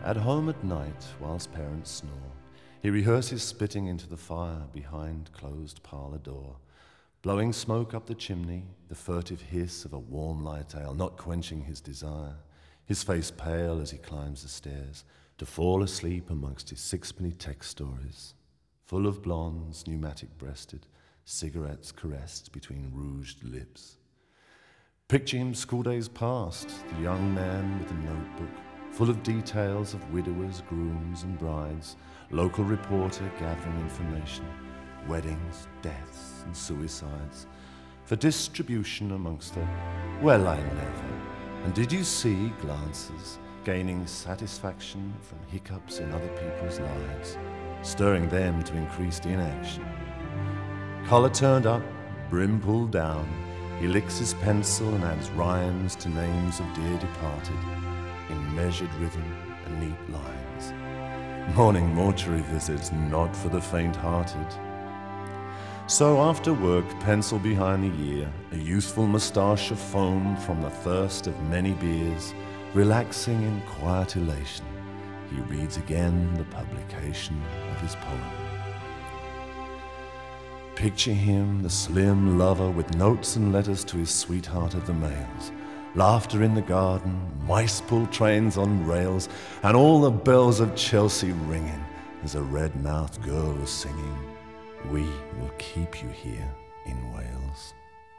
At home at night, whilst parents snore, he rehearses spitting into the fire behind closed parlour door, blowing smoke up the chimney, the furtive hiss of a warm light ale not quenching his desire, his face pale as he climbs the stairs, to fall asleep amongst his sixpenny text stories, full of blondes, pneumatic-breasted, cigarettes caressed between rouged lips. Picture him school days past, the young man with a notebook, full of details of widowers, grooms and brides, local reporter gathering information, weddings, deaths and suicides, for distribution amongst the well I never, and did you see glances, gaining satisfaction from hiccups in other people's lives, stirring them to increased inaction. Collar turned up, brim pulled down, he licks his pencil and adds rhymes to names of dear departed, in measured rhythm and neat lines. Morning mortuary visits not for the faint-hearted. So after work, pencil behind the ear, a youthful moustache of foam from the thirst of many beers, relaxing in quiet elation, he reads again the publication of his poem. Picture him, the slim lover, with notes and letters to his sweetheart of the mails, laughter in the garden, mice-pull trains on rails, and all the bells of Chelsea ringing as a red-mouthed girl was singing, "We will keep you here in Wales."